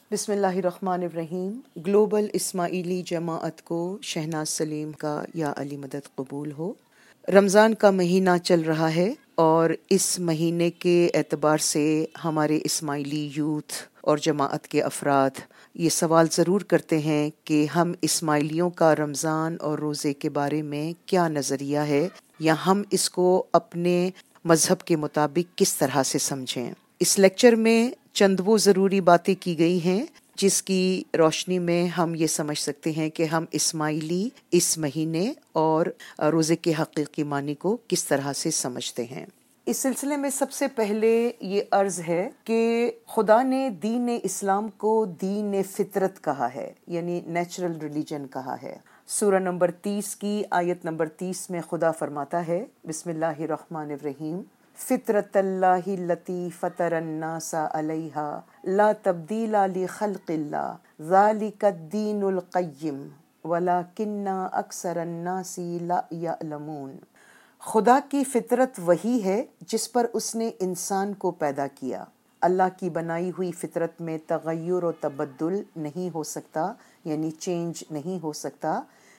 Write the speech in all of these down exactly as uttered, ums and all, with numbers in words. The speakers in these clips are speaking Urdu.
بسم اللہ الرحمن الرحیم۔ گلوبل اسماعیلی جماعت کو شہناز سلیم کا یا علی مدد قبول ہو۔ رمضان کا مہینہ چل رہا ہے اور اس مہینے کے اعتبار سے ہمارے اسماعیلی یوتھ اور جماعت کے افراد یہ سوال ضرور کرتے ہیں کہ ہم اسماعیلیوں کا رمضان اور روزے کے بارے میں کیا نظریہ ہے، یا ہم اس کو اپنے مذہب کے مطابق کس طرح سے سمجھیں۔ اس لیکچر میں چند وہ ضروری باتیں کی گئی ہیں جس کی روشنی میں ہم یہ سمجھ سکتے ہیں کہ ہم اسماعیلی اس مہینے اور روزے کے حقیقی معنی کو کس طرح سے سمجھتے ہیں۔ اس سلسلے میں سب سے پہلے یہ عرض ہے کہ خدا نے دین اسلام کو دین فطرت کہا ہے، یعنی نیچرل ریلیجن کہا ہے۔ سورہ نمبر تیس کی آیت نمبر تیس میں خدا فرماتا ہے، بسم اللہ الرحمن الرحیم، فطرت اللہ التی فطر الناس علیہا لا تبدیل لخلق اللہ ذالک الدین القیم ولکن اکثر الناس لا یعلمون۔ خدا کی فطرت وہی ہے جس پر اس نے انسان کو پیدا کیا۔ اللہ کی بنائی ہوئی فطرت میں تغیر و تبدل نہیں ہو سکتا، یعنی چینج نہیں ہو سکتا۔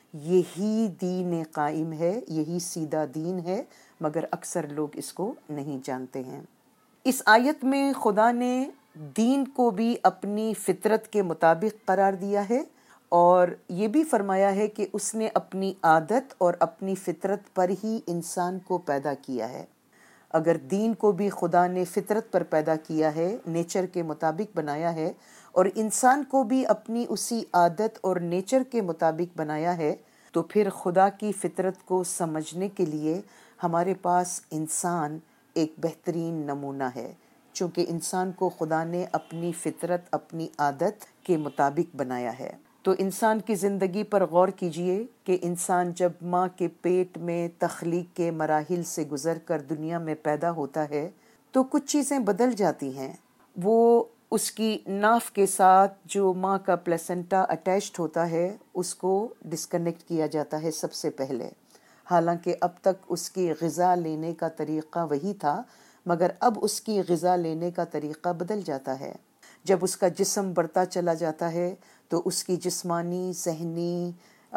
یہی دین قائم ہے، یہی سیدھا دین ہے، مگر اکثر لوگ اس کو نہیں جانتے ہیں۔ اس آیت میں خدا نے دین کو بھی اپنی فطرت کے مطابق قرار دیا ہے، اور یہ بھی فرمایا ہے کہ اس نے اپنی عادت اور اپنی فطرت پر ہی انسان کو پیدا کیا ہے۔ اگر دین کو بھی خدا نے فطرت پر پیدا کیا ہے، نیچر کے مطابق بنایا ہے، اور انسان کو بھی اپنی اسی عادت اور نیچر کے مطابق بنایا ہے، تو پھر خدا کی فطرت کو سمجھنے کے لیے ہمارے پاس انسان ایک بہترین نمونہ ہے، چونکہ انسان کو خدا نے اپنی فطرت، اپنی عادت کے مطابق بنایا ہے۔ تو انسان کی زندگی پر غور کیجئے کہ انسان جب ماں کے پیٹ میں تخلیق کے مراحل سے گزر کر دنیا میں پیدا ہوتا ہے تو کچھ چیزیں بدل جاتی ہیں۔ وہ اس کی ناف کے ساتھ جو ماں کا پلیسنٹا اٹیچڈ ہوتا ہے اس کو ڈسکنیکٹ کیا جاتا ہے سب سے پہلے، حالانکہ اب تک اس کی غذا لینے کا طریقہ وہی تھا، مگر اب اس کی غذا لینے کا طریقہ بدل جاتا ہے۔ جب اس کا جسم بڑھتا چلا جاتا ہے تو اس کی جسمانی، ذہنی،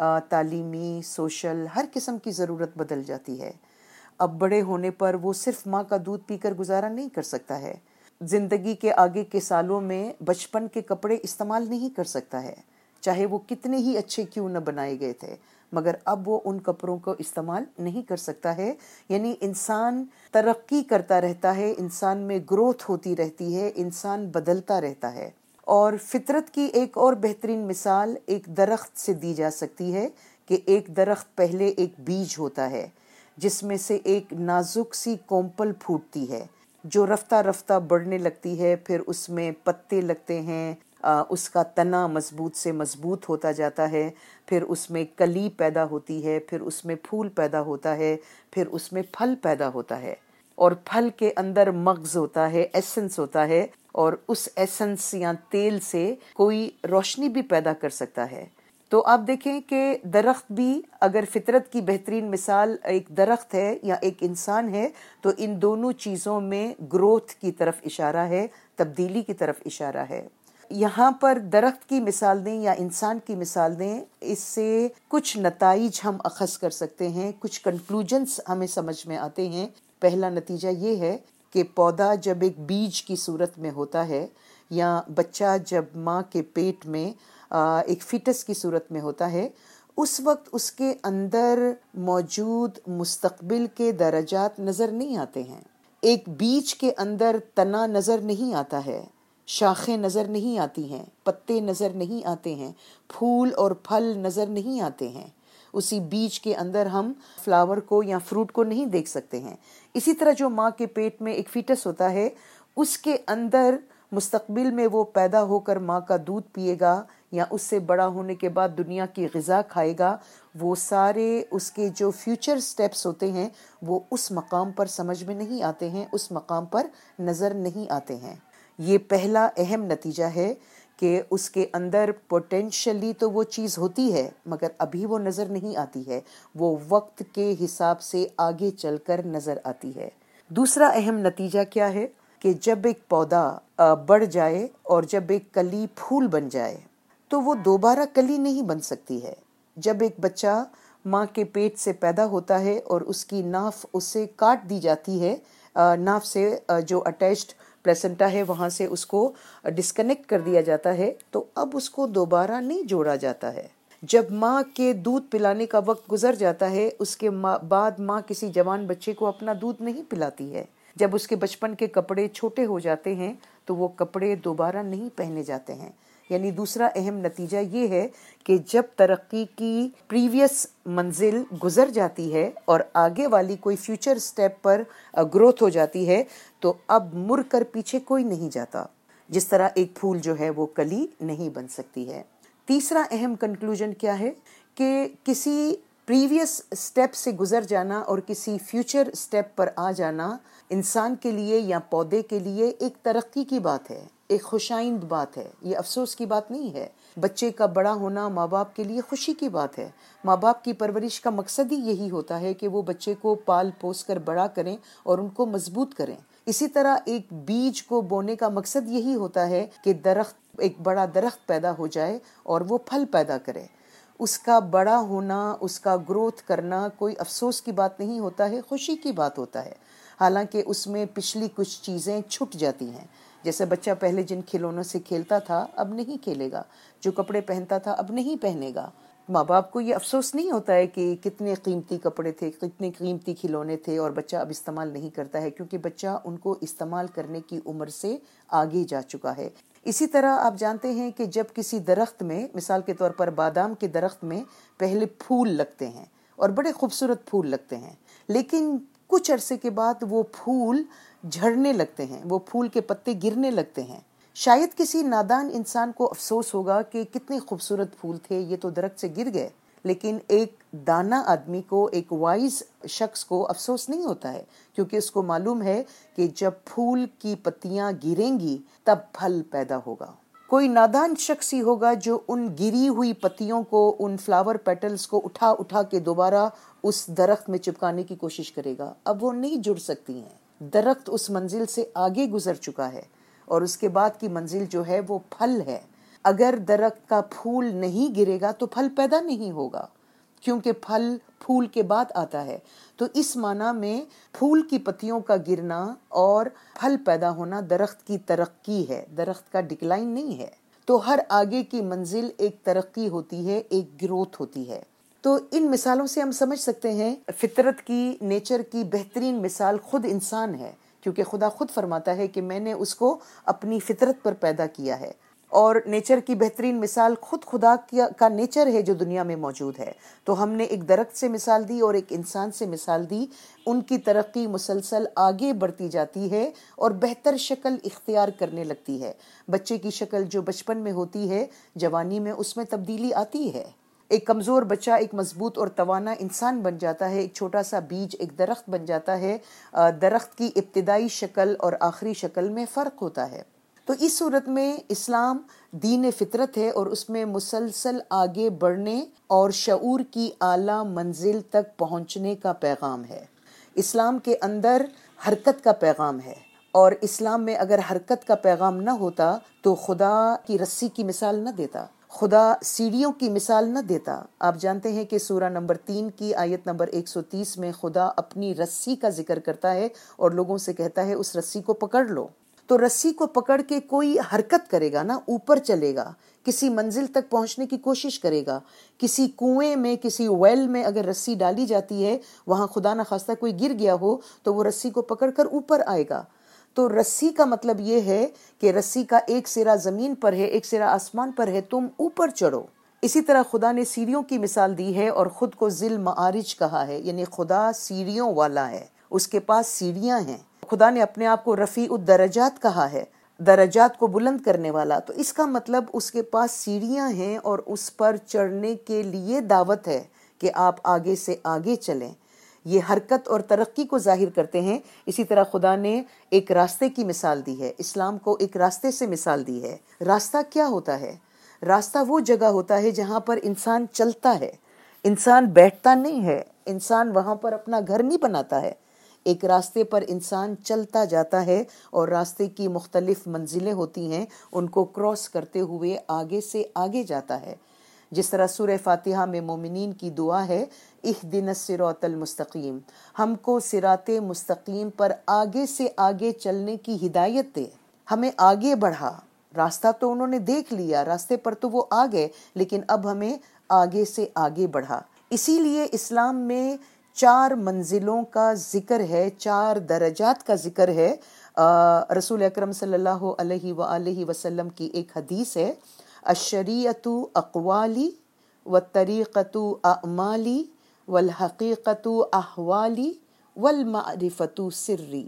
تعلیمی، سوشل ہر قسم کی ضرورت بدل جاتی ہے۔ اب بڑے ہونے پر وہ صرف ماں کا دودھ پی کر گزارا نہیں کر سکتا ہے، زندگی کے آگے کے سالوں میں بچپن کے کپڑے استعمال نہیں کر سکتا ہے، چاہے وہ کتنے ہی اچھے کیوں نہ بنائے گئے تھے، مگر اب وہ ان کپڑوں کو استعمال نہیں کر سکتا ہے۔ یعنی انسان ترقی کرتا رہتا ہے، انسان میں گروتھ ہوتی رہتی ہے، انسان بدلتا رہتا ہے۔ اور فطرت کی ایک اور بہترین مثال ایک درخت سے دی جا سکتی ہے کہ ایک درخت پہلے ایک بیج ہوتا ہے جس میں سے ایک نازک سی کونپل پھوٹتی ہے جو رفتہ رفتہ بڑھنے لگتی ہے، پھر اس میں پتے لگتے ہیں، اس کا تنا مضبوط سے مضبوط ہوتا جاتا ہے، پھر اس میں کلی پیدا ہوتی ہے، پھر اس میں پھول پیدا ہوتا ہے، پھر اس میں پھل پیدا ہوتا ہے، اور پھل کے اندر مغز ہوتا ہے، ایسنس ہوتا ہے، اور اس ایسنس یا تیل سے کوئی روشنی بھی پیدا کر سکتا ہے۔ تو آپ دیکھیں کہ درخت بھی اگر فطرت کی بہترین مثال ایک درخت ہے یا ایک انسان ہے تو ان دونوں چیزوں میں گروتھ کی طرف اشارہ ہے، تبدیلی کی طرف اشارہ ہے۔ یہاں پر درخت کی مثال دیں یا انسان کی مثال دیں، اس سے کچھ نتائج ہم اخذ کر سکتے ہیں، کچھ کنکلوژنز ہمیں سمجھ میں آتے ہیں۔ پہلا نتیجہ یہ ہے کہ پودا جب ایک بیج کی صورت میں ہوتا ہے یا بچہ جب ماں کے پیٹ میں ایک فیٹس کی صورت میں ہوتا ہے، اس وقت اس کے اندر موجود مستقبل کے درجات نظر نہیں آتے ہیں۔ ایک بیج کے اندر تنا نظر نہیں آتا ہے، شاخیں نظر نہیں آتی ہیں، پتے نظر نہیں آتے ہیں، پھول اور پھل نظر نہیں آتے ہیں۔ اسی بیج کے اندر ہم فلاور کو یا فروٹ کو نہیں دیکھ سکتے ہیں۔ اسی طرح جو ماں کے پیٹ میں ایک فیٹس ہوتا ہے، اس کے اندر مستقبل میں وہ پیدا ہو کر ماں کا دودھ پیے گا یا اس سے بڑا ہونے کے بعد دنیا کی غذا کھائے گا، وہ سارے اس کے جو فیوچر سٹیپس ہوتے ہیں وہ اس مقام پر سمجھ میں نہیں آتے ہیں، اس مقام پر نظر نہیں آتے ہیں۔ یہ پہلا اہم نتیجہ ہے کہ اس کے اندر پوٹینشلی تو وہ چیز ہوتی ہے مگر ابھی وہ نظر نہیں آتی ہے، وہ وقت کے حساب سے آگے چل کر نظر آتی ہے۔ دوسرا اہم نتیجہ کیا ہے کہ جب ایک پودا بڑھ جائے اور جب ایک کلی پھول بن جائے تو وہ دوبارہ کلی نہیں بن سکتی ہے۔ جب ایک بچہ ماں کے پیٹ سے پیدا ہوتا ہے اور اس کی ناف اسے کاٹ دی جاتی ہے، ناف سے جو اٹیچڈ پلیسنٹا ہے وہاں سے اس کو ڈسکنیکٹ کر دیا جاتا ہے، تو اب اس کو دوبارہ نہیں جوڑا جاتا ہے۔ جب ماں کے دودھ پلانے کا وقت گزر جاتا ہے، اس کے بعد ماں کسی جوان بچے کو اپنا دودھ نہیں پلاتی ہے۔ جب اس کے بچپن کے کپڑے چھوٹے ہو جاتے ہیں تو وہ کپڑے دوبارہ نہیں پہنے جاتے ہیں۔ یعنی دوسرا اہم نتیجہ یہ ہے کہ جب ترقی کی پریویس منزل گزر جاتی ہے اور آگے والی کوئی فیوچر سٹیپ پر گروتھ ہو جاتی ہے تو اب مڑ کر پیچھے کوئی نہیں جاتا، جس طرح ایک پھول جو ہے وہ کلی نہیں بن سکتی ہے۔ تیسرا اہم کنکلوژن کیا ہے کہ کسی پریویس سٹیپ سے گزر جانا اور کسی فیوچر سٹیپ پر آ جانا انسان کے لیے یا پودے کے لیے ایک ترقی کی بات ہے، ایک خوشائند بات ہے، یہ افسوس کی بات نہیں ہے۔ بچے کا بڑا ہونا ماں باپ کے لیے خوشی کی بات ہے۔ ماں باپ کی پرورش کا مقصد ہی یہی ہوتا ہے کہ وہ بچے کو پال پوس کر بڑا کریں اور ان کو مضبوط کریں۔ اسی طرح ایک بیج کو بونے کا مقصد یہی ہوتا ہے کہ درخت ایک بڑا درخت پیدا ہو جائے اور وہ پھل پیدا کرے۔ اس کا بڑا ہونا، اس کا گروتھ کرنا کوئی افسوس کی بات نہیں ہوتا ہے، خوشی کی بات ہوتا ہے۔ حالانکہ اس میں پچھلی کچھ چیزیں چھٹ جاتی ہیں، جیسے بچہ پہلے جن کھلونوں سے کھیلتا تھا اب نہیں کھیلے گا، جو کپڑے پہنتا تھا اب نہیں پہنے گا۔ ماں باپ کو یہ افسوس نہیں ہوتا ہے کہ کتنے قیمتی کپڑے تھے، کتنے قیمتی کھلونے تھے اور بچہ اب استعمال نہیں کرتا ہے، کیونکہ بچہ ان کو استعمال کرنے کی عمر سے آگے جا چکا ہے۔ اسی طرح آپ جانتے ہیں کہ جب کسی درخت میں، مثال کے طور پر بادام کے درخت میں پہلے پھول لگتے ہیں اور بڑے خوبصورت پھول لگتے ہیں، لیکن کچھ عرصے کے بعد وہ پھول جھڑنے لگتے ہیں، وہ پھول کے پتے گرنے لگتے ہیں۔ شاید کسی نادان انسان کو افسوس ہوگا کہ کتنے خوبصورت پھول تھے، یہ تو درخت سے گر گئے، لیکن ایک دانا آدمی کو، ایک وائز شخص کو افسوس نہیں ہوتا ہے، کیونکہ اس کو معلوم ہے کہ جب پھول کی پتیاں گریں گی تب پھل پیدا ہوگا۔ کوئی نادان شخص ہی ہوگا جو ان گری ہوئی پتیوں کو، ان فلاور پیٹلز کو اٹھا اٹھا کے دوبارہ اس درخت میں چپکانے کی کوشش کرے گا۔ اب وہ نہیں جڑ سکتی ہیں، درخت اس منزل سے آگے گزر چکا ہے اور اس کے بعد کی منزل جو ہے وہ پھل ہے۔ اگر درخت کا پھول نہیں گرے گا تو پھل پیدا نہیں ہوگا، کیونکہ پھل پھول کے بعد آتا ہے۔ تو اس معنی میں پھول کی پتیوں کا گرنا اور پھل پیدا ہونا درخت کی ترقی ہے، درخت کا ڈکلائن نہیں ہے۔ تو ہر آگے کی منزل ایک ترقی ہوتی ہے، ایک گروتھ ہوتی ہے۔ تو ان مثالوں سے ہم سمجھ سکتے ہیں فطرت کی، نیچر کی بہترین مثال خود انسان ہے، کیونکہ خدا خود فرماتا ہے کہ میں نے اس کو اپنی فطرت پر پیدا کیا ہے، اور نیچر کی بہترین مثال خود خدا کا نیچر ہے جو دنیا میں موجود ہے۔ تو ہم نے ایک درخت سے مثال دی اور ایک انسان سے مثال دی، ان کی ترقی مسلسل آگے بڑھتی جاتی ہے اور بہتر شکل اختیار کرنے لگتی ہے۔ بچے کی شکل جو بچپن میں ہوتی ہے، جوانی میں اس میں تبدیلی آتی ہے۔ ایک کمزور بچہ ایک مضبوط اور توانا انسان بن جاتا ہے، ایک چھوٹا سا بیج ایک درخت بن جاتا ہے۔ درخت کی ابتدائی شکل اور آخری شکل میں فرق ہوتا ہے۔ تو اس صورت میں اسلام دین فطرت ہے اور اس میں مسلسل آگے بڑھنے اور شعور کی اعلیٰ منزل تک پہنچنے کا پیغام ہے۔ اسلام کے اندر حرکت کا پیغام ہے، اور اسلام میں اگر حرکت کا پیغام نہ ہوتا تو خدا کی رسی کی مثال نہ دیتا، خدا سیڑھیوں کی مثال نہ دیتا۔ آپ جانتے ہیں کہ سورہ نمبر تین کی آیت نمبر ایک سو تیس میں خدا اپنی رسی کا ذکر کرتا ہے اور لوگوں سے کہتا ہے اس رسی کو پکڑ لو۔ تو رسی کو پکڑ کے کوئی حرکت کرے گا نا، اوپر چلے گا، کسی منزل تک پہنچنے کی کوشش کرے گا۔ کسی کنویں میں، کسی ویل میں اگر رسی ڈالی جاتی ہے، وہاں خدا نہ خواستہ کوئی گر گیا ہو تو وہ رسی کو پکڑ کر اوپر آئے گا۔ تو رسی کا مطلب یہ ہے کہ رسی کا ایک سرا زمین پر ہے، ایک سرا آسمان پر ہے، تم اوپر چڑھو۔ اسی طرح خدا نے سیڑھیوں کی مثال دی ہے اور خود کو ذی المعارج کہا ہے، یعنی خدا سیڑھیوں والا ہے، اس کے پاس سیڑھیاں ہیں۔ خدا نے اپنے آپ کو رفیع الدرجات کہا ہے، درجات کو بلند کرنے والا۔ تو اس کا مطلب اس کے پاس سیڑھیاں ہیں اور اس پر چڑھنے کے لیے دعوت ہے کہ آپ آگے سے آگے چلیں۔ یہ حرکت اور ترقی کو ظاہر کرتے ہیں۔ اسی طرح خدا نے ایک راستے کی مثال دی ہے، اسلام کو ایک راستے سے مثال دی ہے۔ راستہ کیا ہوتا ہے؟ راستہ وہ جگہ ہوتا ہے جہاں پر انسان چلتا ہے، انسان بیٹھتا نہیں ہے، انسان وہاں پر اپنا گھر نہیں بناتا ہے، ایک راستے پر انسان چلتا جاتا ہے اور راستے کی مختلف منزلیں ہوتی ہیں، ان کو کراس کرتے ہوئے آگے سے آگے جاتا ہے. جس طرح سورہ فاتحہ میں مومنین کی دعا ہے، اہدنا الصراط المستقیم، ہم کو صراط مستقیم پر آگے سے آگے چلنے کی ہدایت دے، ہمیں آگے بڑھا. راستہ تو انہوں نے دیکھ لیا، راستے پر تو وہ آ گئے، لیکن اب ہمیں آگے سے آگے بڑھا. اسی لیے اسلام میں چار منزلوں کا ذکر ہے، چار درجات کا ذکر ہے. رسول اکرم صلی اللہ علیہ وآلہ وسلم کی ایک حدیث ہے، الشریعت اقوالی والطریقت اعمالی والحقیقت احوالی والمعرفت سری.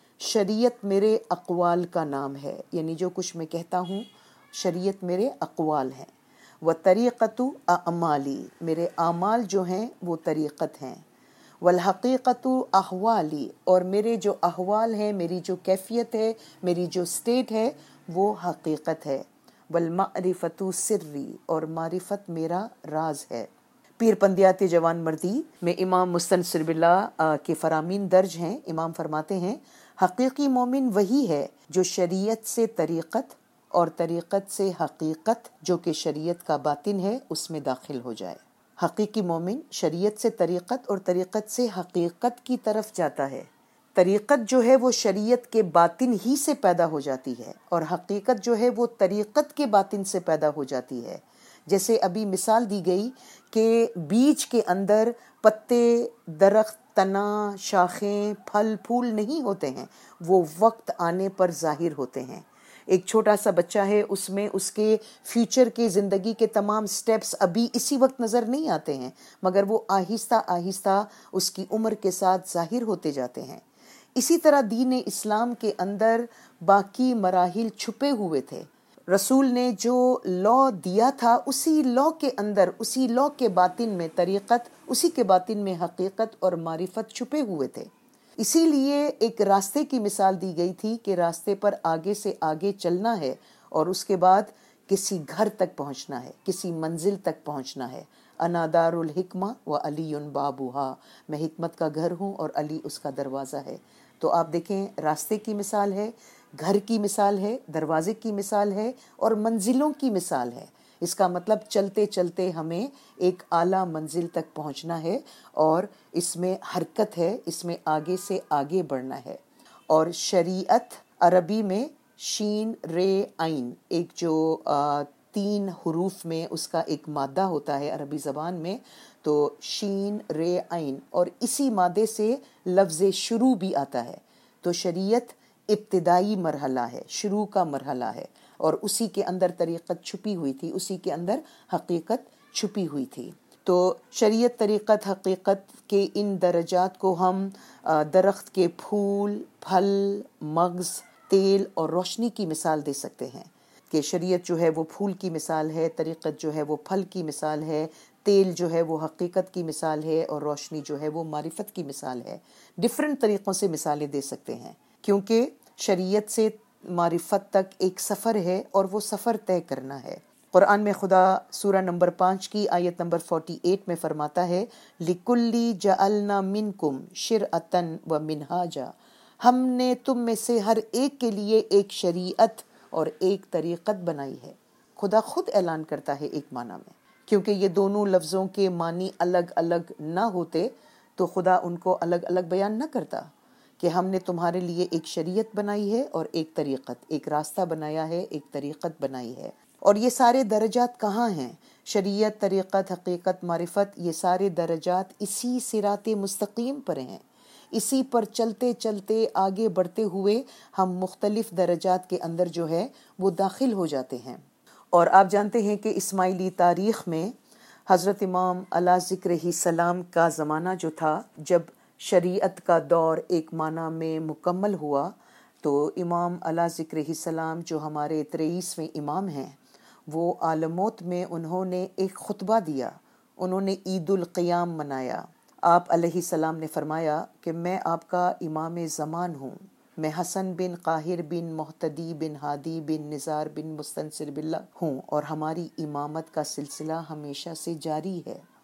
شریعت میرے اقوال کا نام ہے، یعنی جو کچھ میں کہتا ہوں شریعت میرے اقوال ہیں. والطریقت اعمالی، میرے اعمال جو ہیں وہ طریقت ہیں. والحقیقت احوالی، اور میرے جو احوال ہیں، میری جو کیفیت ہے، میری جو سٹیٹ ہے وہ حقیقت ہے. والمعرفت سری، اور معرفت میرا راز ہے. پیر پندیات جوان مردی میں امام مستنصر باللہ کے فرامین درج ہیں. امام فرماتے ہیں، حقیقی مومن وہی ہے جو شریعت سے طریقت اور طریقت سے حقیقت، جو کہ شریعت کا باطن ہے، اس میں داخل ہو جائے. حقیقی مومن شریعت سے طریقت اور طریقت سے حقیقت کی طرف جاتا ہے. طریقت جو ہے وہ شریعت کے باطن ہی سے پیدا ہو جاتی ہے، اور حقیقت جو ہے وہ طریقت کے باطن سے پیدا ہو جاتی ہے. جیسے ابھی مثال دی گئی کہ بیج کے اندر پتے، درخت، تنا، شاخیں، پھل پھول نہیں ہوتے ہیں، وہ وقت آنے پر ظاہر ہوتے ہیں. ایک چھوٹا سا بچہ ہے، اس میں اس کے فیوچر کے زندگی کے تمام سٹیپس ابھی اسی وقت نظر نہیں آتے ہیں، مگر وہ آہستہ آہستہ اس کی عمر کے ساتھ ظاہر ہوتے جاتے ہیں. اسی طرح دین اسلام کے اندر باقی مراحل چھپے ہوئے تھے. رسول نے جو لا دیا تھا، اسی لا کے اندر، اسی لا کے باطن میں طریقت، اسی کے باطن میں حقیقت اور معرفت چھپے ہوئے تھے. اسی لیے ایک راستے کی مثال دی گئی تھی کہ راستے پر آگے سے آگے چلنا ہے اور اس کے بعد کسی گھر تک پہنچنا ہے، کسی منزل تک پہنچنا ہے. انا دار الحکمہ و علی بابوہا، میں حکمت کا گھر ہوں اور علی اس کا دروازہ ہے. تو آپ دیکھیں، راستے کی مثال ہے، گھر کی مثال ہے، دروازے کی مثال ہے اور منزلوں کی مثال ہے. اس کا مطلب چلتے چلتے ہمیں ایک اعلیٰ منزل تک پہنچنا ہے، اور اس میں حرکت ہے، اس میں آگے سے آگے بڑھنا ہے. اور شریعت عربی میں شین رے عین، ایک جو تین حروف میں اس کا ایک مادہ ہوتا ہے عربی زبان میں، تو شین رے عین، اور اسی مادے سے لفظ شروع بھی آتا ہے. تو شریعت ابتدائی مرحلہ ہے، شروع کا مرحلہ ہے، اور اسی کے اندر طریقت چھپی ہوئی تھی، اسی کے اندر حقیقت چھپی ہوئی تھی. تو شریعت، طریقت، حقیقت کے ان درجات کو ہم درخت کے پھول، پھل، مغز، تیل اور روشنی کی مثال دے سکتے ہیں کہ شریعت جو ہے وہ پھول کی مثال ہے، طریقت جو ہے وہ پھل کی مثال ہے، تیل جو ہے وہ حقیقت کی مثال ہے، اور روشنی جو ہے وہ معرفت کی مثال ہے. ڈفرینٹ طریقوں سے مثالیں دے سکتے ہیں، کیونکہ شریعت سے معرفت تک ایک سفر ہے اور وہ سفر طے کرنا ہے. قرآن میں خدا سورہ نمبر پانچ کی آیت نمبر اڑتالیس میں فرماتا ہے، لِكُلِّ جَعَلْنَا مِنْكُمْ شِرْعَةً وَمِنْهَاجًا، ہم نے تم میں سے ہر ایک کے لیے ایک شریعت اور ایک طریقت بنائی ہے. خدا خود اعلان کرتا ہے ایک معنی میں، کیونکہ یہ دونوں لفظوں کے معنی الگ الگ نہ ہوتے تو خدا ان کو الگ الگ بیان نہ کرتا کہ ہم نے تمہارے لیے ایک شریعت بنائی ہے اور ایک طریقت، ایک راستہ بنایا ہے، ایک طریقت بنائی ہے. اور یہ سارے درجات کہاں ہیں؟ شریعت، طریقت، حقیقت، معرفت، یہ سارے درجات اسی صراط مستقیم پر ہیں. اسی پر چلتے چلتے آگے بڑھتے ہوئے ہم مختلف درجات کے اندر جو ہے وہ داخل ہو جاتے ہیں. اور آپ جانتے ہیں کہ اسماعیلی تاریخ میں حضرت امام علیہ ذکرہ السلام کا زمانہ جو تھا، جب شریعت کا دور ایک معنی میں مکمل ہوا، تو امام علیہ ذکرہ السلام جو ہمارے تریسویں امام ہیں، وہ عالم موت میں انہوں نے ایک خطبہ دیا، انہوں نے عید القیام منایا. آپ علیہ السلام نے فرمایا کہ میں آپ کا امام زمان ہوں، میں حسن بن قاہر بن محتدی بن ہادی بن نزار بن مستنصر باللہ ہوں، اور ہماری امامت کا سلسلہ ہمیشہ سے جاری ہے.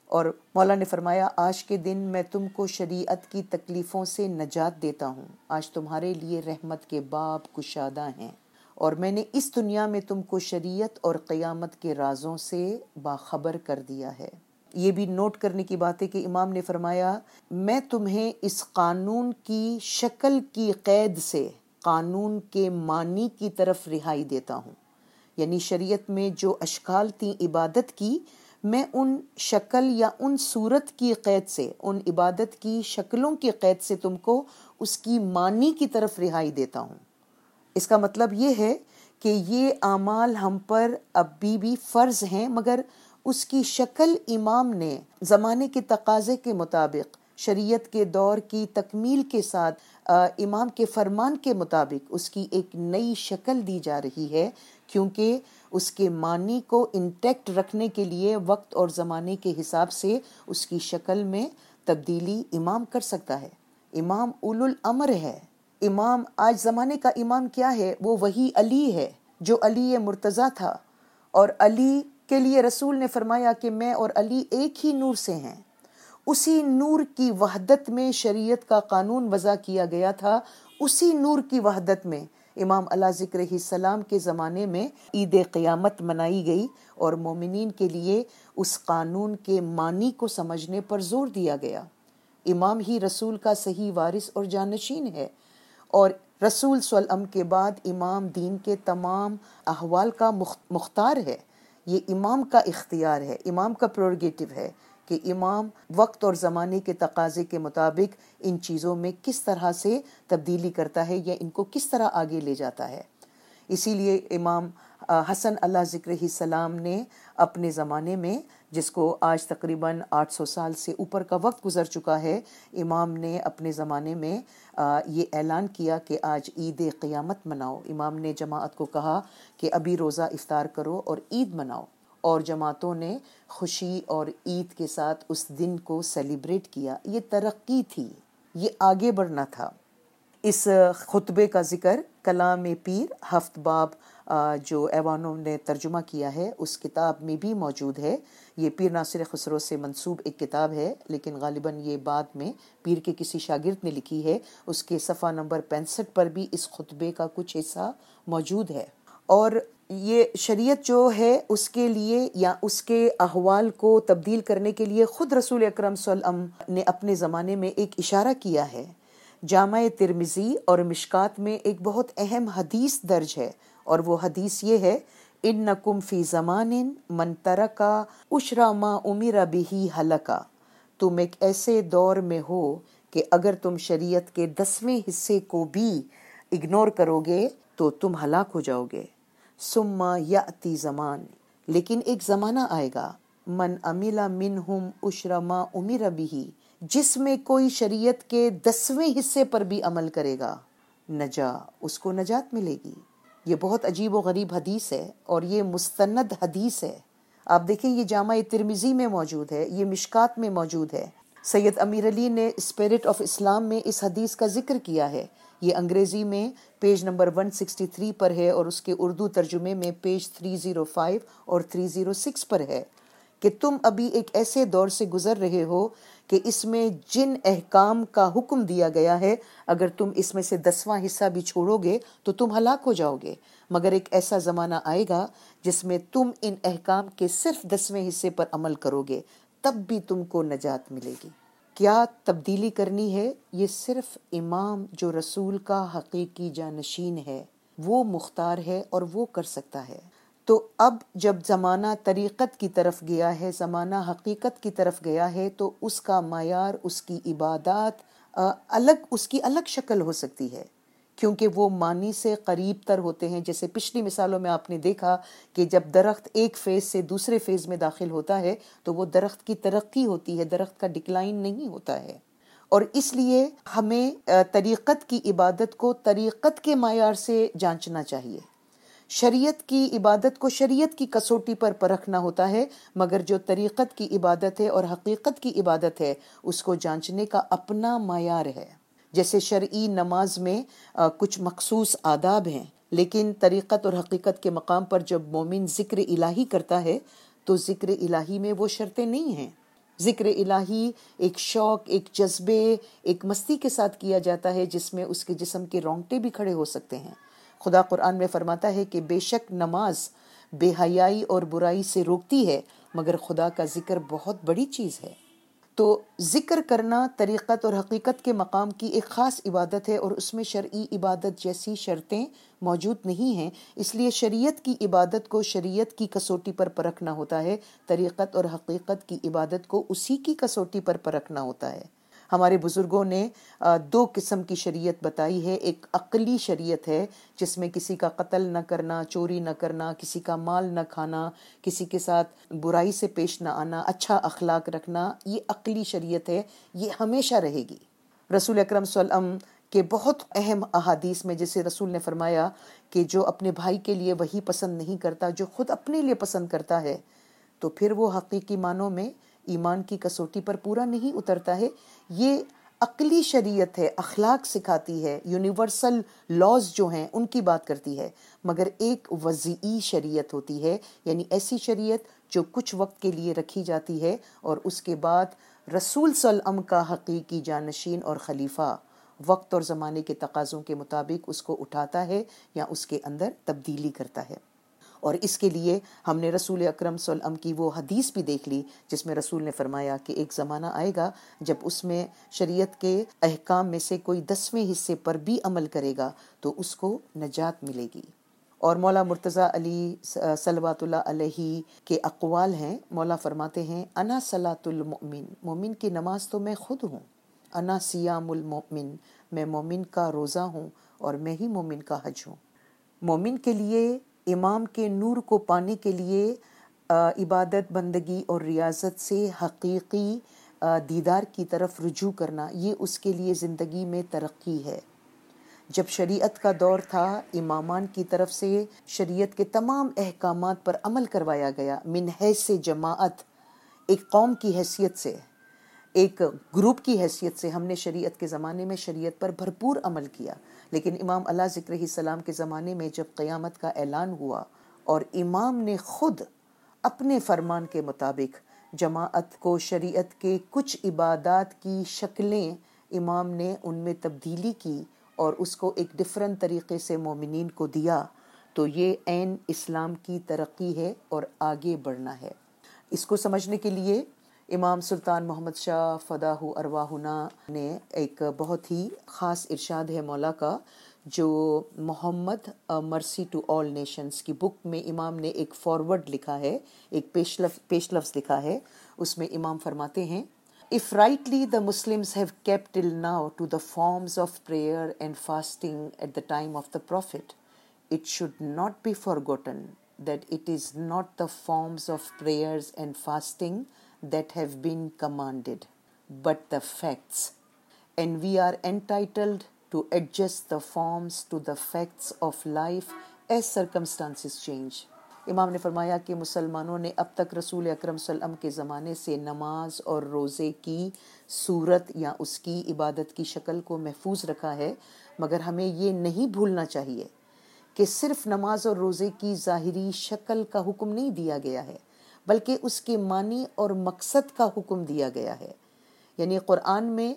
اور مولا نے فرمایا آج کے دن میں تم کو شریعت کی تکلیفوں سے نجات دیتا ہوں، آج تمہارے لیے رحمت کے باب کشادہ ہیں، اور میں نے اس دنیا میں تم کو شریعت اور قیامت کے رازوں سے باخبر کر دیا ہے۔ یہ بھی نوٹ کرنے کی بات ہے کہ امام نے فرمایا میں تمہیں اس قانون کی شکل کی قید سے قانون کے معنی کی طرف رہائی دیتا ہوں، یعنی شریعت میں جو اشکال تھیں عبادت کی، میں ان شکل یا ان صورت کی قید سے، ان عبادت کی شکلوں کی قید سے تم کو اس کی معنی کی طرف رہائی دیتا ہوں۔ اس کا مطلب یہ ہے کہ یہ اعمال ہم پر اب بھی بھی فرض ہیں، مگر اس کی شکل امام نے زمانے کے تقاضے کے مطابق، شریعت کے دور کی تکمیل کے ساتھ امام کے فرمان کے مطابق اس کی ایک نئی شکل دی جا رہی ہے، کیونکہ اس کے معنی کو انٹیکٹ رکھنے کے لیے وقت اور زمانے کے حساب سے اس کی شکل میں تبدیلی امام کر سکتا ہے۔ امام اولو الامر ہے۔ امام آج زمانے کا امام کیا ہے؟ وہ وہی علی ہے جو علی مرتضیٰ تھا، اور علی کے لیے رسول نے فرمایا کہ میں اور علی ایک ہی نور سے ہیں۔ اسی نور کی وحدت میں شریعت کا قانون وضع کیا گیا تھا، اسی نور کی وحدت میں امام علیہ ذکرہ السلام کے زمانے میں عید قیامت منائی گئی، اور مومنین کے لیے اس قانون کے معنی کو سمجھنے پر زور دیا گیا۔ امام ہی رسول کا صحیح وارث اور جانشین ہے، اور رسول صلی اللہ علیہ وسلم کے بعد امام دین کے تمام احوال کا مختار ہے۔ یہ امام کا اختیار ہے، امام کا پروگیٹو ہے کہ امام وقت اور زمانے کے تقاضے کے مطابق ان چیزوں میں کس طرح سے تبدیلی کرتا ہے یا ان کو کس طرح آگے لے جاتا ہے۔ اسی لیے امام حسن علیہ ذکرہ السلام نے اپنے زمانے میں، جس کو آج تقریباً آٹھ سو سال سے اوپر کا وقت گزر چکا ہے، امام نے اپنے زمانے میں یہ اعلان کیا کہ آج عید قیامت مناؤ۔ امام نے جماعت کو کہا کہ ابھی روزہ افطار کرو اور عید مناؤ، اور جماعتوں نے خوشی اور عید کے ساتھ اس دن کو سیلیبریٹ کیا۔ یہ ترقی تھی، یہ آگے بڑھنا تھا۔ اس خطبے کا ذکر کلام پیر ہفت باب جو ایوانوں نے ترجمہ کیا ہے اس کتاب میں بھی موجود ہے۔ یہ پیر ناصر خسرو سے منسوب ایک کتاب ہے، لیکن غالباً یہ بعد میں پیر کے کسی شاگرد نے لکھی ہے۔ اس کے صفحہ نمبر پینسٹھ پر بھی اس خطبے کا کچھ حصہ موجود ہے۔ اور یہ شریعت جو ہے اس کے لیے یا اس کے احوال کو تبدیل کرنے کے لیے خود رسول اکرم صلی اللہ علیہ وسلم نے اپنے زمانے میں ایک اشارہ کیا ہے۔ جامع ترمذی اور مشکات میں ایک بہت اہم حدیث درج ہے، اور وہ حدیث یہ ہے انکم فی زمان من ترکا عشر ما امر بہ ہلکا، تم ایک ایسے دور میں ہو کہ اگر تم شریعت کے دسویں حصے کو بھی اگنور کرو گے تو تم ہلاک ہو جاؤ گے۔ ثم یأتی زمان، لیکن ایک زمانہ آئے گا، من عمل منہم عشر ما امر بہ، جس میں کوئی شریعت کے دسویں حصے پر بھی عمل کرے گا، نجا، اس کو نجات ملے گی۔ یہ بہت عجیب و غریب حدیث ہے، اور یہ مستند حدیث ہے۔ آپ دیکھیں یہ جامع ترمذی میں موجود ہے، یہ مشکات میں موجود ہے۔ سید امیر علی نے اسپرٹ آف اسلام میں اس حدیث کا ذکر کیا ہے۔ یہ انگریزی میں پیج نمبر ایک سو تریسٹھ پر ہے، اور اس کے اردو ترجمے میں پیج تین سو پانچ اور تین سو چھ پر ہے کہ تم ابھی ایک ایسے دور سے گزر رہے ہو کہ اس میں جن احکام کا حکم دیا گیا ہے، اگر تم اس میں سے دسواں حصہ بھی چھوڑو گے تو تم ہلاک ہو جاؤ گے، مگر ایک ایسا زمانہ آئے گا جس میں تم ان احکام کے صرف دسویں حصے پر عمل کرو گے، تب بھی تم کو نجات ملے گی۔ کیا تبدیلی کرنی ہے؟ یہ صرف امام جو رسول کا حقیقی جانشین ہے وہ مختار ہے اور وہ کر سکتا ہے۔ تو اب جب زمانہ طریقت کی طرف گیا ہے، زمانہ حقیقت کی طرف گیا ہے، تو اس کا معیار، اس کی عبادات الگ، اس کی الگ شکل ہو سکتی ہے، کیونکہ وہ معنی سے قریب تر ہوتے ہیں۔ جیسے پچھلی مثالوں میں آپ نے دیکھا کہ جب درخت ایک فیز سے دوسرے فیز میں داخل ہوتا ہے تو وہ درخت کی ترقی ہوتی ہے، درخت کا ڈکلائن نہیں ہوتا ہے۔ اور اس لیے ہمیں طریقت کی عبادت کو طریقت کے معیار سے جانچنا چاہیے۔ شریعت کی عبادت کو شریعت کی کسوٹی پر پرکھنا ہوتا ہے، مگر جو طریقت کی عبادت ہے اور حقیقت کی عبادت ہے اس کو جانچنے کا اپنا معیار ہے۔ جیسے شرعی نماز میں کچھ مخصوص آداب ہیں، لیکن طریقت اور حقیقت کے مقام پر جب مومن ذکر الہی کرتا ہے تو ذکر الہی میں وہ شرطیں نہیں ہیں۔ ذکر الہی ایک شوق، ایک جذبے، ایک مستی کے ساتھ کیا جاتا ہے جس میں اس کے جسم کے رونگٹے بھی کھڑے ہو سکتے ہیں۔ خدا قرآن میں فرماتا ہے کہ بے شک نماز بے حیائی اور برائی سے روکتی ہے، مگر خدا کا ذکر بہت بڑی چیز ہے۔ تو ذکر کرنا طریقت اور حقیقت کے مقام کی ایک خاص عبادت ہے، اور اس میں شرعی عبادت جیسی شرطیں موجود نہیں ہیں، اس لیے شریعت کی عبادت کو شریعت کی کسوٹی پر پرکھنا ہوتا ہے، طریقت اور حقیقت کی عبادت کو اسی کی کسوٹی پر پرکھنا ہوتا ہے۔ ہمارے بزرگوں نے دو قسم کی شریعت بتائی ہے۔ ایک عقلی شریعت ہے جس میں کسی کا قتل نہ کرنا، چوری نہ کرنا، کسی کا مال نہ کھانا، کسی کے ساتھ برائی سے پیش نہ آنا، اچھا اخلاق رکھنا، یہ عقلی شریعت ہے، یہ ہمیشہ رہے گی۔ رسول اکرم صلی اللہ علیہ وسلم کے بہت اہم احادیث میں جسے رسول نے فرمایا کہ جو اپنے بھائی کے لیے وہی پسند نہیں کرتا جو خود اپنے لیے پسند کرتا ہے، تو پھر وہ حقیقی معنوں میں ایمان کی کسوٹی پر پورا نہیں اترتا ہے۔ یہ عقلی شریعت ہے، اخلاق سکھاتی ہے، یونیورسل لاز جو ہیں ان کی بات کرتی ہے، مگر ایک وضعی شریعت ہوتی ہے، یعنی ایسی شریعت جو کچھ وقت کے لیے رکھی جاتی ہے اور اس کے بعد رسول صلی اللہ علیہ وسلم کا حقیقی جانشین اور خلیفہ وقت اور زمانے کے تقاضوں کے مطابق اس کو اٹھاتا ہے یا اس کے اندر تبدیلی کرتا ہے۔ اور اس کے لیے ہم نے رسول اکرم صلی اللہ علیہ وسلم کی وہ حدیث بھی دیکھ لی جس میں رسول نے فرمایا کہ ایک زمانہ آئے گا جب اس میں شریعت کے احکام میں سے کوئی دسویں حصے پر بھی عمل کرے گا تو اس کو نجات ملے گی۔ اور مولا مرتضیٰ علی صلوات اللہ علیہ کے اقوال ہیں، مولا فرماتے ہیں انا صلاۃ المؤمن، مومن کی نماز تو میں خود ہوں، انا صیام المؤمن، میں مومن کا روزہ ہوں، اور میں ہی مومن کا حج ہوں۔ مومن کے لیے امام کے نور کو پانے کے لیے عبادت، بندگی اور ریاضت سے حقیقی دیدار کی طرف رجوع کرنا، یہ اس کے لیے زندگی میں ترقی ہے۔ جب شریعت کا دور تھا، امامان کی طرف سے شریعت کے تمام احکامات پر عمل کروایا گیا، من حیث جماعت، ایک قوم کی حیثیت سے، ایک گروپ کی حیثیت سے ہم نے شریعت کے زمانے میں شریعت پر بھرپور عمل کیا۔ لیکن امام علیہ ذکرہ السلام کے زمانے میں جب قیامت کا اعلان ہوا اور امام نے خود اپنے فرمان کے مطابق جماعت کو شریعت کے کچھ عبادات کی شکلیں امام نے ان میں تبدیلی کی اور اس کو ایک ڈیفرنٹ طریقے سے مومنین کو دیا، تو یہ عین اسلام کی ترقی ہے اور آگے بڑھنا ہے۔ اس کو سمجھنے کے لیے امام سلطان محمد شاہ فداہ ارواحنا نے ایک بہت ہی خاص ارشاد ہے مولا کا، جو محمد مرسی ٹو آل نیشنز کی بک میں امام نے ایک فارورڈ لکھا ہے، ایک پیش لفظ پیش لفظ لکھا ہے۔ اس میں امام فرماتے ہیں If rightly the Muslims have kept till now to the forms of prayer and fasting at the time of the Prophet, it should not be forgotten that it is not the forms of prayers and fasting that have been commanded, but the facts, and we are entitled to adjust the forms to the facts of life as circumstances change. امام نے فرمایا کہ مسلمانوں نے اب تک رسول اکرم صلی اللہ علیہ وسلم کے زمانے سے نماز اور روزے کی صورت یا اس کی عبادت کی شکل کو محفوظ رکھا ہے، مگر ہمیں یہ نہیں بھولنا چاہیے کہ صرف نماز اور روزے کی ظاہری شکل کا حکم نہیں دیا گیا ہے، بلکہ اس کے معنی اور مقصد کا حکم دیا گیا ہے۔ یعنی قرآن میں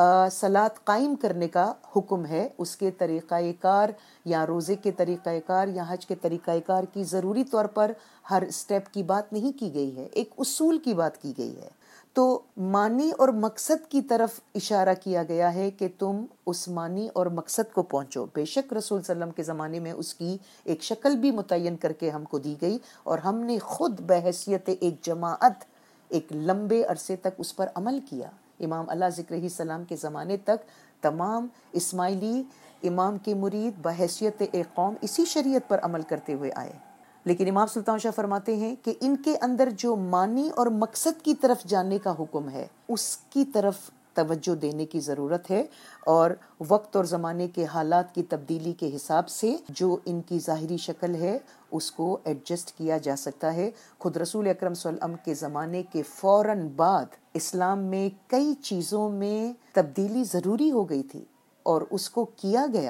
صلاۃ قائم کرنے کا حکم ہے، اس کے طریقہ کار یا روزے کے طریقہ کار یا حج کے طریقہ کار کی ضروری طور پر ہر سٹیپ کی بات نہیں کی گئی ہے، ایک اصول کی بات کی گئی ہے۔ تو معنی اور مقصد کی طرف اشارہ کیا گیا ہے کہ تم اس معنی اور مقصد کو پہنچو۔ بے شک رسول صلی اللہ علیہ وسلم کے زمانے میں اس کی ایک شکل بھی متعین کر کے ہم کو دی گئی، اور ہم نے خود بحیثیت ایک جماعت ایک لمبے عرصے تک اس پر عمل کیا۔ امام علیہ ذکرہ السلام کے زمانے تک تمام اسماعیلی امام کے مرید بحیثیت ایک قوم اسی شریعت پر عمل کرتے ہوئے آئے، لیکن امام سلطان شاہ فرماتے ہیں کہ ان کے اندر جو معنی اور مقصد کی طرف جاننے کا حکم ہے اس کی طرف توجہ دینے کی ضرورت ہے، اور وقت اور زمانے کے حالات کی تبدیلی کے حساب سے جو ان کی ظاہری شکل ہے اس کو ایڈجسٹ کیا جا سکتا ہے۔ خود رسول اکرم صلی اللہ علیہ وسلم کے زمانے کے فوراً بعد اسلام میں کئی چیزوں میں تبدیلی ضروری ہو گئی تھی اور اس کو کیا گیا،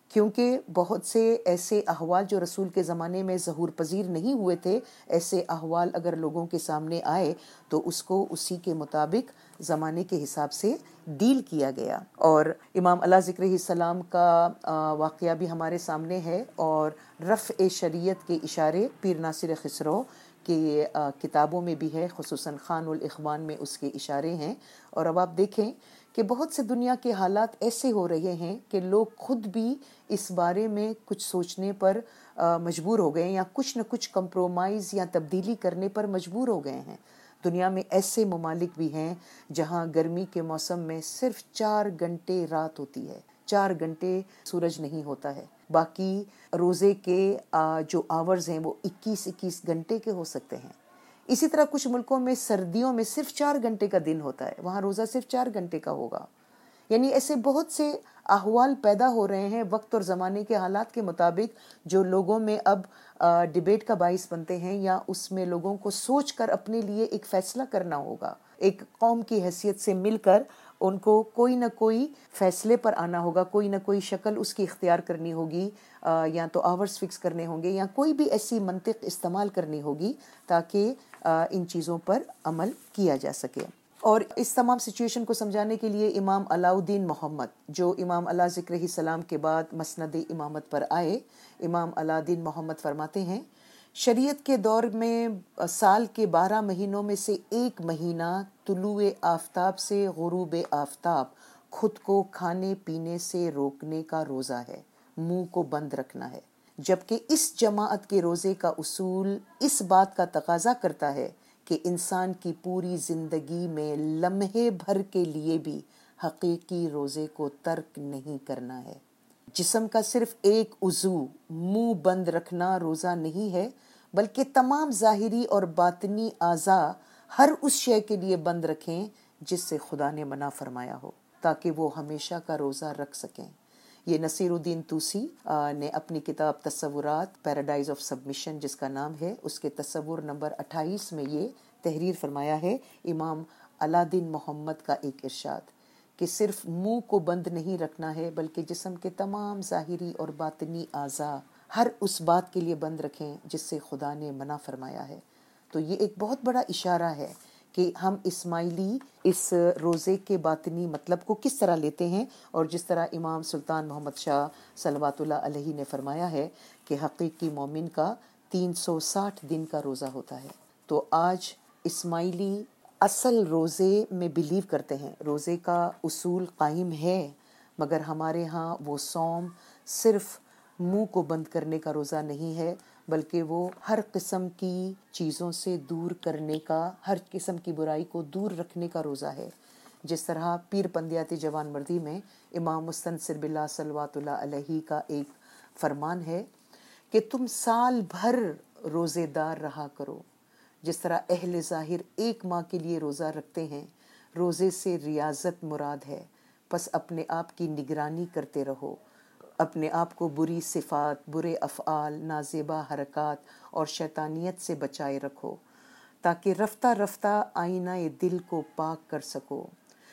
کیونکہ بہت سے ایسے احوال جو رسول کے زمانے میں ظہور پذیر نہیں ہوئے تھے، ایسے احوال اگر لوگوں کے سامنے آئے تو اس کو اسی کے مطابق زمانے کے حساب سے ڈیل کیا گیا۔ اور امام علیٰ ذکرہ السلام کا واقعہ بھی ہمارے سامنے ہے، اور رفع شریعت کے اشارے پیر ناصر خسرو کے کتابوں میں بھی ہے، خصوصاً خان الاخوان میں اس کے اشارے ہیں۔ اور اب آپ دیکھیں کہ بہت سے دنیا کے حالات ایسے ہو رہے ہیں کہ لوگ خود بھی اس بارے میں کچھ سوچنے پر مجبور ہو گئے ہیں، یا کچھ نہ کچھ کمپرومائز یا تبدیلی کرنے پر مجبور ہو گئے ہیں۔ دنیا میں ایسے ممالک بھی ہیں جہاں گرمی کے موسم میں صرف چار گھنٹے رات ہوتی ہے، چار گھنٹے سورج نہیں ہوتا ہے، باقی روزے کے جو آورز ہیں وہ اکیس اکیس گھنٹے کے ہو سکتے ہیں۔ اسی طرح کچھ ملکوں میں سردیوں میں صرف چار گھنٹے کا دن ہوتا ہے، وہاں روزہ صرف چار گھنٹے کا ہوگا۔ یعنی ایسے بہت سے احوال پیدا ہو رہے ہیں وقت اور زمانے کے حالات کے مطابق، جو لوگوں میں اب ڈیبیٹ کا باعث بنتے ہیں، یا اس میں لوگوں کو سوچ کر اپنے لیے ایک فیصلہ کرنا ہوگا۔ ایک قوم کی حیثیت سے مل کر ان کو کوئی نہ کوئی فیصلے پر آنا ہوگا، کوئی نہ کوئی شکل اس کی اختیار کرنی ہوگی، یا تو آورز فکس کرنے ہوں گے، یا کوئی بھی ایسی منطق استعمال کرنی ہوگی تاکہ ان چیزوں پر عمل کیا جا سکے۔ اور اس تمام سچویشن کو سمجھانے کے لیے امام علاء الدین محمد، جو امام علیٰ ذکرہ السلام کے بعد مسند امامت پر آئے، امام علاء الدین محمد فرماتے ہیں، شریعت کے دور میں سال کے بارہ مہینوں میں سے ایک مہینہ طلوع آفتاب سے غروب آفتاب خود کو کھانے پینے سے روکنے کا روزہ ہے، منہ کو بند رکھنا ہے، جبکہ اس جماعت کے روزے کا اصول اس بات کا تقاضا کرتا ہے کہ انسان کی پوری زندگی میں لمحے بھر کے لیے بھی حقیقی روزے کو ترک نہیں کرنا ہے۔ جسم کا صرف ایک عضو منہ بند رکھنا روزہ نہیں ہے، بلکہ تمام ظاہری اور باطنی اعضاء ہر اس شے کے لیے بند رکھیں جس سے خدا نے منع فرمایا ہو، تاکہ وہ ہمیشہ کا روزہ رکھ سکیں۔ یہ نصیر الدین طوسی نے اپنی کتاب تصورات پیراڈائز آف سبمیشن جس کا نام ہے، اس کے تصور نمبر اٹھائیس میں یہ تحریر فرمایا ہے، امام علاء الدین محمد کا ایک ارشاد کہ صرف منہ کو بند نہیں رکھنا ہے، بلکہ جسم کے تمام ظاہری اور باطنی اعضاء ہر اس بات کے لیے بند رکھیں جس سے خدا نے منع فرمایا ہے۔ تو یہ ایک بہت بڑا اشارہ ہے کہ ہم اسماعیلی اس روزے کے باطنی مطلب کو کس طرح لیتے ہیں، اور جس طرح امام سلطان محمد شاہ صلوات اللہ علیہ نے فرمایا ہے کہ حقیقی مومن کا تین سو ساٹھ دن کا روزہ ہوتا ہے۔ تو آج اسماعیلی اصل روزے میں بلیو کرتے ہیں، روزے کا اصول قائم ہے، مگر ہمارے ہاں وہ صوم صرف منہ کو بند کرنے کا روزہ نہیں ہے، بلکہ وہ ہر قسم کی چیزوں سے دور کرنے کا، ہر قسم کی برائی کو دور رکھنے کا روزہ ہے۔ جس طرح پیر پندیاتی جوان مردی میں امام مستنصر باللہ صلوات اللہ علیہ کا ایک فرمان ہے کہ تم سال بھر روزے دار رہا کرو۔ جس طرح اہل ظاہر ایک ماہ کے لیے روزہ رکھتے ہیں، روزے سے ریاضت مراد ہے، پس اپنے آپ کی نگرانی کرتے رہو، اپنے آپ کو بری صفات، برے افعال، نازیبا حرکات اور شیطانیت سے بچائے رکھو، تاکہ رفتہ رفتہ آئینہ دل کو پاک کر سکو۔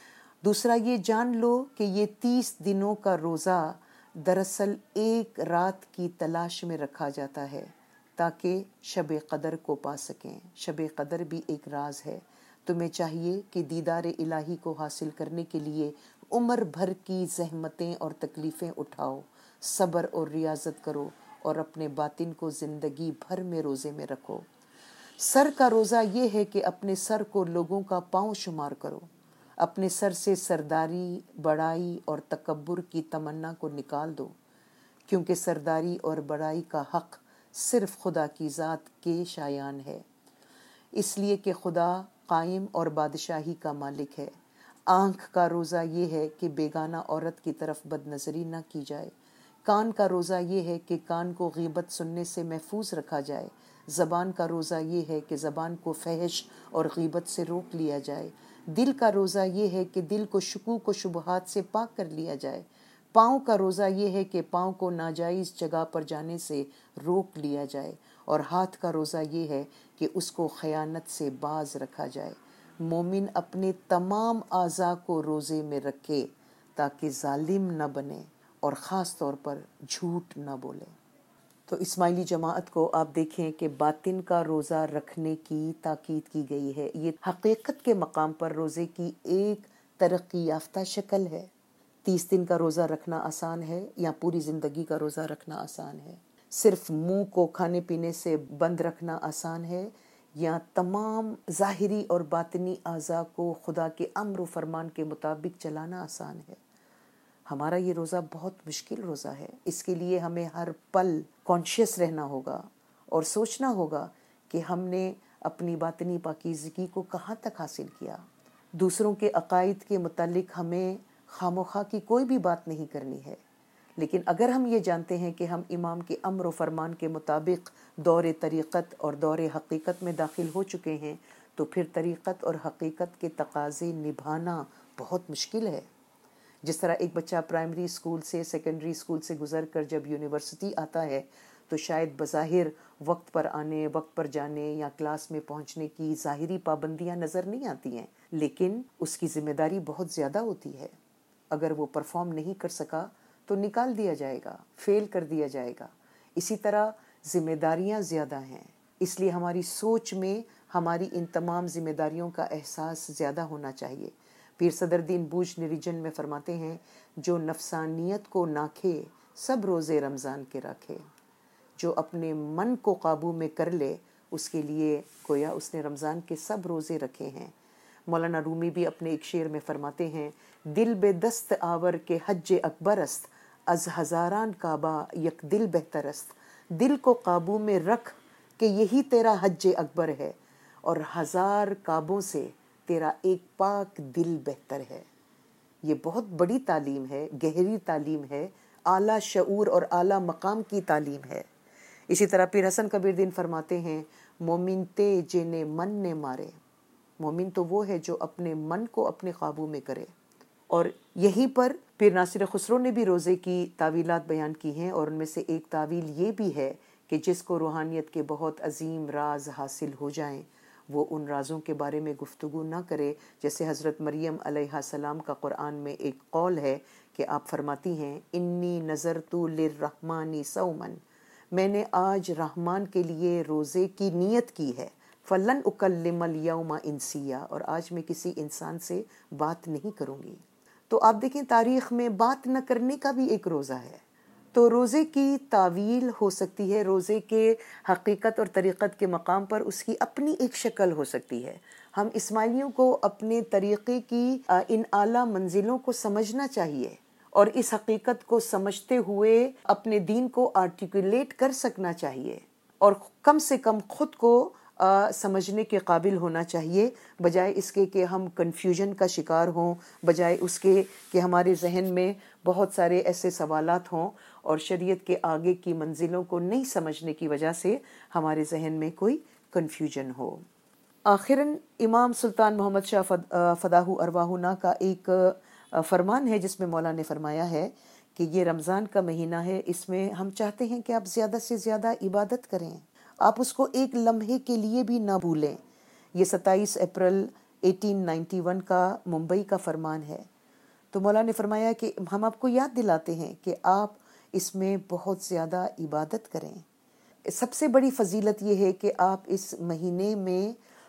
دوسرا یہ جان لو کہ یہ تیس دنوں کا روزہ دراصل ایک رات کی تلاش میں رکھا جاتا ہے تاکہ شب قدر کو پا سکیں۔ شب قدر بھی ایک راز ہے۔ تمہیں چاہیے کہ دیدار الہی کو حاصل کرنے کے لیے عمر بھر کی زحمتیں اور تکلیفیں اٹھاؤ، صبر اور ریاضت کرو، اور اپنے باطن کو زندگی بھر میں روزے میں رکھو۔ سر کا روزہ یہ ہے کہ اپنے سر کو لوگوں کا پاؤں شمار کرو، اپنے سر سے سرداری، بڑائی اور تکبر کی تمنا کو نکال دو، کیونکہ سرداری اور بڑائی کا حق صرف خدا کی ذات کے شایان ہے، اس لیے کہ خدا قائم اور بادشاہی کا مالک ہے۔ آنکھ کا روزہ یہ ہے کہ بیگانہ عورت کی طرف بد نظری نہ کی جائے۔ کان کا روزہ یہ ہے کہ کان کو غیبت سننے سے محفوظ رکھا جائے۔ زبان کا روزہ یہ ہے کہ زبان کو فحش اور غیبت سے روک لیا جائے۔ دل کا روزہ یہ ہے کہ دل کو شکوک و شبہات سے پاک کر لیا جائے۔ پاؤں کا روزہ یہ ہے کہ پاؤں کو ناجائز جگہ پر جانے سے روک لیا جائے، اور ہاتھ کا روزہ یہ ہے کہ اس کو خیانت سے باز رکھا جائے۔ مومن اپنے تمام اعضاء کو روزے میں رکھے تاکہ ظالم نہ بنے اور خاص طور پر جھوٹ نہ بولیں۔ تو اسماعیلی جماعت کو آپ دیکھیں کہ باطن کا روزہ رکھنے کی تاکید کی گئی ہے۔ یہ حقیقت کے مقام پر روزے کی ایک ترقی یافتہ شکل ہے۔ تیس دن کا روزہ رکھنا آسان ہے یا پوری زندگی کا روزہ رکھنا آسان ہے؟ صرف منہ کو کھانے پینے سے بند رکھنا آسان ہے یا تمام ظاہری اور باطنی اعضاء کو خدا کے امر و فرمان کے مطابق چلانا آسان ہے؟ ہمارا یہ روزہ بہت مشکل روزہ ہے۔ اس کے لیے ہمیں ہر پل کانشیس رہنا ہوگا اور سوچنا ہوگا کہ ہم نے اپنی باطنی پاکیزگی کو کہاں تک حاصل کیا۔ دوسروں کے عقائد کے متعلق ہمیں خاموخواہ کی کوئی بھی بات نہیں کرنی ہے، لیکن اگر ہم یہ جانتے ہیں کہ ہم امام کے امر و فرمان کے مطابق دور طریقت اور دور حقیقت میں داخل ہو چکے ہیں تو پھر طریقت اور حقیقت کے تقاضے نبھانا بہت مشکل ہے۔ جس طرح ایک بچہ پرائمری اسکول سے سیکنڈری اسکول سے گزر کر جب یونیورسٹی آتا ہے تو شاید بظاہر وقت پر آنے، وقت پر جانے یا کلاس میں پہنچنے کی ظاہری پابندیاں نظر نہیں آتی ہیں، لیکن اس کی ذمہ داری بہت زیادہ ہوتی ہے۔ اگر وہ پرفارم نہیں کر سکا تو نکال دیا جائے گا، فیل کر دیا جائے گا۔ اسی طرح ذمہ داریاں زیادہ ہیں، اس لیے ہماری سوچ میں ہماری ان تمام ذمہ داریوں کا احساس زیادہ ہونا چاہیے۔ پیر صدر دین بوجھ نریجن میں فرماتے ہیں، جو نفسانیت کو ناکھے سب روزے رمضان کے رکھے۔ جو اپنے من کو قابو میں کر لے اس کے لیے گویا اس نے رمضان کے سب روزے رکھے ہیں۔ مولانا رومی بھی اپنے ایک شعر میں فرماتے ہیں، دل بے دست آور کے حج اکبر است، از ہزاران کعبہ یک دل بہتر است۔ دل کو قابو میں رکھ کہ یہی تیرا حج اکبر ہے اور ہزار کعبوں سے تیرا ایک پاک دل بہتر ہے۔ یہ بہت بڑی تعلیم ہے، گہری تعلیم ہے، اعلیٰ شعور اور اعلیٰ مقام کی تعلیم ہے۔ اسی طرح پیر حسن کبیر دین فرماتے ہیں، مومن تے جنے من نے مارے۔ مومن تو وہ ہے جو اپنے من کو اپنے قابو میں کرے۔ اور یہیں پر پیر ناصر خسرو نے بھی روزے کی تعویلات بیان کی ہیں، اور ان میں سے ایک تعویل یہ بھی ہے کہ جس کو روحانیت کے بہت عظیم راز حاصل ہو جائیں وہ ان رازوں کے بارے میں گفتگو نہ کرے۔ جیسے حضرت مریم علیہ السلام کا قرآن میں ایک قول ہے کہ آپ فرماتی ہیں، انی نذرت للرحمن صوما، میں نے آج رحمان کے لیے روزے کی نیت کی ہے، فلن اکلم الیوم انسیا، اور آج میں کسی انسان سے بات نہیں کروں گی۔ تو آپ دیکھیں تاریخ میں بات نہ کرنے کا بھی ایک روزہ ہے۔ تو روزے کی تعویل ہو سکتی ہے، روزے کے حقیقت اور طریقت کے مقام پر اس کی اپنی ایک شکل ہو سکتی ہے۔ ہم اسماعیلیوں کو اپنے طریقے کی ان اعلیٰ منزلوں کو سمجھنا چاہیے اور اس حقیقت کو سمجھتے ہوئے اپنے دین کو آرٹیکولیٹ کر سکنا چاہیے، اور کم سے کم خود کو آ, سمجھنے کے قابل ہونا چاہیے، بجائے اس کے کہ ہم کنفیوژن کا شکار ہوں، بجائے اس کے کہ ہمارے ذہن میں بہت سارے ایسے سوالات ہوں اور شریعت کے آگے کی منزلوں کو نہیں سمجھنے کی وجہ سے ہمارے ذہن میں کوئی کنفیوژن ہو۔ آخراً امام سلطان محمد شاہ فداہ ارواحنا کا ایک فرمان ہے جس میں مولا نے فرمایا ہے کہ یہ رمضان کا مہینہ ہے، اس میں ہم چاہتے ہیں کہ آپ زیادہ سے زیادہ عبادت کریں، آپ اس کو ایک لمحے کے لیے بھی نہ بھولیں۔ یہ ستائیس اپریل اٹھارہ سو اکیانوے کا ممبئی کا فرمان ہے۔ تو مولا نے فرمایا کہ ہم آپ کو یاد دلاتے ہیں کہ آپ اس میں بہت زیادہ عبادت کریں۔ سب سے بڑی فضیلت یہ ہے کہ آپ اس مہینے میں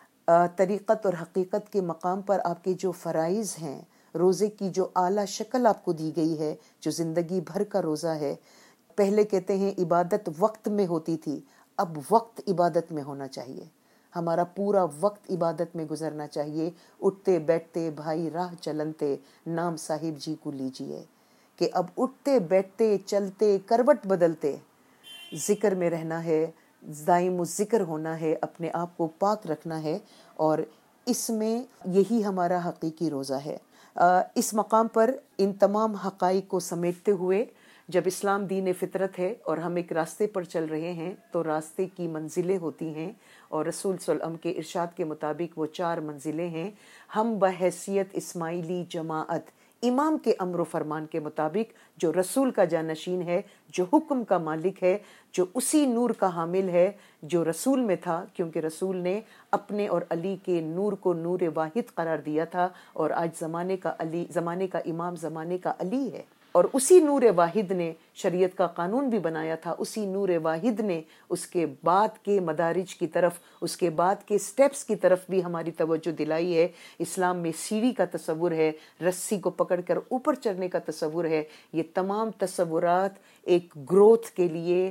طریقت اور حقیقت کے مقام پر آپ کے جو فرائض ہیں، روزے کی جو اعلیٰ شکل آپ کو دی گئی ہے، جو زندگی بھر کا روزہ ہے۔ پہلے کہتے ہیں عبادت وقت میں ہوتی تھی، اب وقت عبادت میں ہونا چاہیے۔ ہمارا پورا وقت عبادت میں گزرنا چاہیے۔ اٹھتے بیٹھتے بھائی راہ چلنتے، نام صاحب جی کو لیجئے، کہ اب اٹھتے بیٹھتے چلتے کروٹ بدلتے ذکر میں رہنا ہے، دائم ذکر ہونا ہے، اپنے آپ کو پاک رکھنا ہے، اور اس میں یہی ہمارا حقیقی روزہ ہے۔ اس مقام پر ان تمام حقائق کو سمیٹتے ہوئے جب اسلام دین فطرت ہے اور ہم ایک راستے پر چل رہے ہیں تو راستے کی منزلیں ہوتی ہیں، اور رسول صلی اللہ علیہ وسلم کے ارشاد کے مطابق وہ چار منزلیں ہیں۔ ہم بحیثیت اسماعیلی جماعت امام کے امر و فرمان کے مطابق، جو رسول کا جانشین ہے، جو حکم کا مالک ہے، جو اسی نور کا حامل ہے جو رسول میں تھا، کیونکہ رسول نے اپنے اور علی کے نور کو نور واحد قرار دیا تھا، اور آج زمانے کا علی، زمانے کا امام زمانے کا علی ہے۔ اور اسی نور واحد نے شریعت کا قانون بھی بنایا تھا، اسی نور واحد نے اس کے بعد کے مدارج کی طرف، اس کے بعد کے سٹیپس کی طرف بھی ہماری توجہ دلائی ہے۔ اسلام میں سیڑھی کا تصور ہے، رسی کو پکڑ کر اوپر چڑھنے کا تصور ہے۔ یہ تمام تصورات ایک گروتھ کے لیے،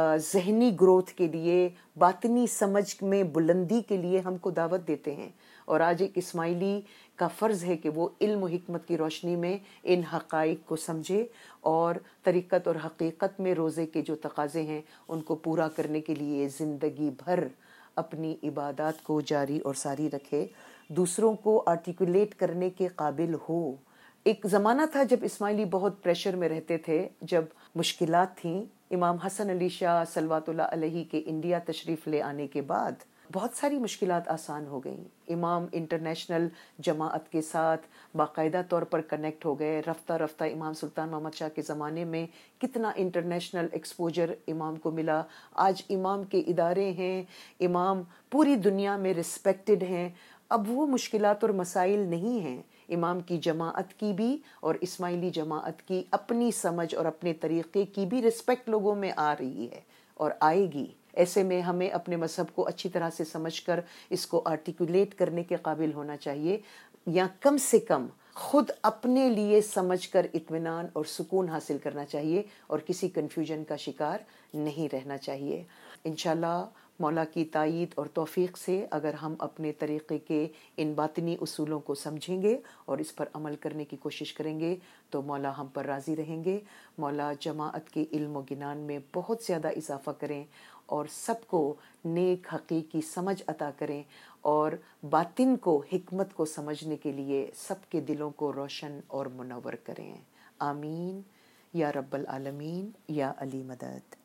ذہنی گروتھ کے لیے، باطنی سمجھ میں بلندی کے لیے ہم کو دعوت دیتے ہیں۔ اور آج ایک اسماعیلی کا فرض ہے کہ وہ علم و حکمت کی روشنی میں ان حقائق کو سمجھے اور طریقت اور حقیقت میں روزے کے جو تقاضے ہیں ان کو پورا کرنے کے لیے زندگی بھر اپنی عبادات کو جاری اور ساری رکھے، دوسروں کو آرٹیکولیٹ کرنے کے قابل ہو۔ ایک زمانہ تھا جب اسماعیلی بہت پریشر میں رہتے تھے، جب مشکلات تھیں۔ امام حسن علی شاہ صلوات اللہ علیہ کے انڈیا تشریف لے آنے کے بعد بہت ساری مشکلات آسان ہو گئیں۔ امام انٹرنیشنل جماعت کے ساتھ باقاعدہ طور پر کنیکٹ ہو گئے۔ رفتہ رفتہ امام سلطان محمد شاہ کے زمانے میں کتنا انٹرنیشنل ایکسپوجر امام کو ملا۔ آج امام کے ادارے ہیں، امام پوری دنیا میں رسپیکٹڈ ہیں۔ اب وہ مشکلات اور مسائل نہیں ہیں۔ امام کی جماعت کی بھی اور اسماعیلی جماعت کی اپنی سمجھ اور اپنے طریقے کی بھی رسپیکٹ لوگوں میں آ رہی ہے اور آئے گی۔ ایسے میں ہمیں اپنے مذہب کو اچھی طرح سے سمجھ کر اس کو آرٹیکولیٹ کرنے کے قابل ہونا چاہیے، یا کم سے کم خود اپنے لیے سمجھ کر اطمینان اور سکون حاصل کرنا چاہیے اور کسی کنفیوژن کا شکار نہیں رہنا چاہیے۔ انشاءاللہ مولا کی تائید اور توفیق سے اگر ہم اپنے طریقے کے ان باطنی اصولوں کو سمجھیں گے اور اس پر عمل کرنے کی کوشش کریں گے تو مولا ہم پر راضی رہیں گے۔ مولا جماعت کے علم و گنان میں بہت زیادہ اضافہ کریں اور سب کو نیک حقیقی سمجھ عطا کریں اور باطن کو، حکمت کو سمجھنے کے لیے سب کے دلوں کو روشن اور منور کریں۔ آمین یا رب العالمین یا علی مدد۔